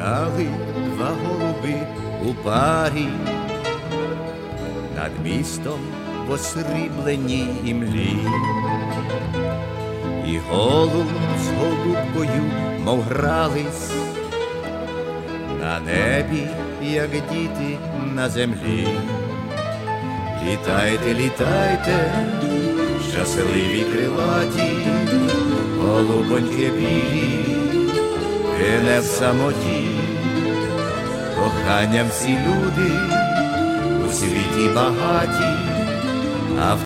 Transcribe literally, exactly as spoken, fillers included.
Гуляли два голуби у парі над містом в осрібленій імлі, і голуб з голубкою, мов грались на небі, як діти на землі. Літайте, літайте, щасливі крилаті, голубоньки білі, ви не в самоті. Коханням всі люди у світі багаті, а в